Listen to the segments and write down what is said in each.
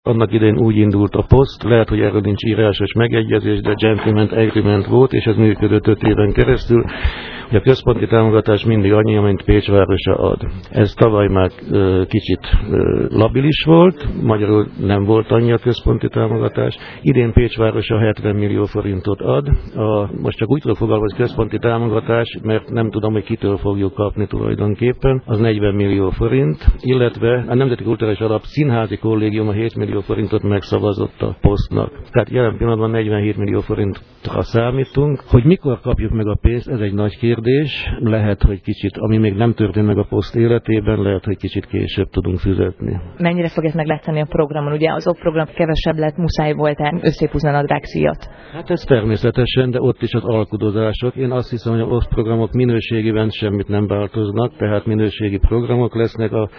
Annak idején úgy indult a poszt, lehet, hogy erről nincs írásos megegyezés, de gentleman agreement volt, és ez működött 5 éven keresztül, hogy a központi támogatás mindig annyi, amint Pécs városa ad. Ez tavaly már kicsit labilis volt, magyarul nem volt annyi a központi támogatás. Idén Pécs városa 70 millió forintot ad. Most csak úgy tudok fogalmazni, központi támogatás, mert nem tudom, hogy kitől fogjuk kapni tulajdonképpen, az 40 millió forint, illetve a Nemzeti Kulturális Alap Színházi Kollégium a 7 millió forintot megszavazott a posztnak. Tehát jelen pillanatban 47 millió forintra számítunk. Hogy mikor kapjuk meg a pénzt, ez egy nagy kérdés. Lehet, hogy kicsit, ami még nem történt meg a poszt életében, lehet, hogy kicsit később tudunk fizetni. Mennyire fog ez meglátszani a programon? Ugye az program kevesebb lett, muszáj volt-e összépúzni a nadrágszíjat? Hát ez természetesen, de ott is az alkudozások. Én azt hiszem, hogy a programok minőségében semmit nem változnak, tehát minőségi programok lesznek, a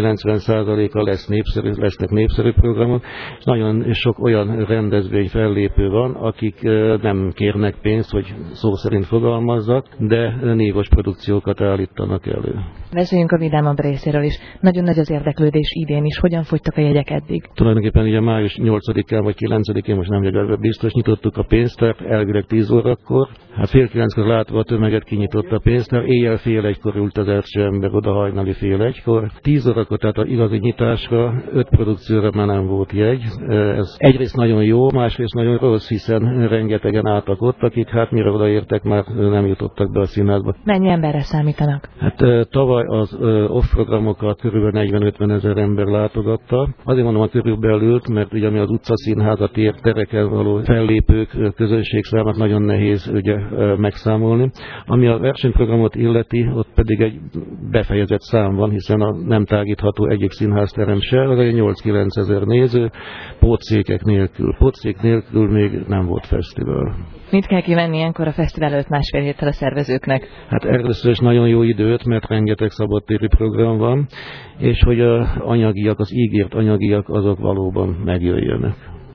90%-a lesznek népszerű programok, és nagyon sok olyan rendezvény fellépő van, akik nem kérnek pénzt, hogy szó szerint fogalmazzak, de nívos produkciókat állítanak elő. Beszéljünk a vidámabb részéről is. Nagyon nagy az érdeklődés idén is. Hogyan fogytak a jegyek eddig? Tulajdonképpen ugye május 8-án vagy 9-én, most nem vagyok biztos, nyitottuk a pénztárt, elvileg 10 órakor. Hát fél 9-kor látva a tömeget kinyitott a pénztár, éjjel fél 1-kor ült az első ember oda, hajnali fél 1-kor. 10 órakor, tehát az igazi nyitásra 5 produkcióra már nem volt jegy. Ez egyrészt nagyon jó, másrészt nagyon rossz, hiszen rengetegen álltak ott, akik hát mire odaértek, már nem jutottak be a színházba. Mennyi emberre számítanak? Hát tavaly az off programokat körülbelül 40-50 ezer ember látogatta. Azért mondom a körülbelül, mert ugye ami az utcaszínházat ér, tereken való fellépők közönségszámát nagyon nehéz ugye megszámolni. Ami a versenyprogramot illeti, ott pedig egy befejezett szám van, hiszen nem tágítható egyik színházterem se, az egy 8-9 ezer néző, pótszékek nélkül. Pótszék nélkül még nem volt fesztivál. Mit kell kívánni ilyenkor a fesztivál előtt másfél héttel a szervezőknek? Hát először is nagyon jó időt, mert rengeteg szabadtéri program van, és hogy az anyagiak, az ígért anyagiak azok valóban megjöjjenek.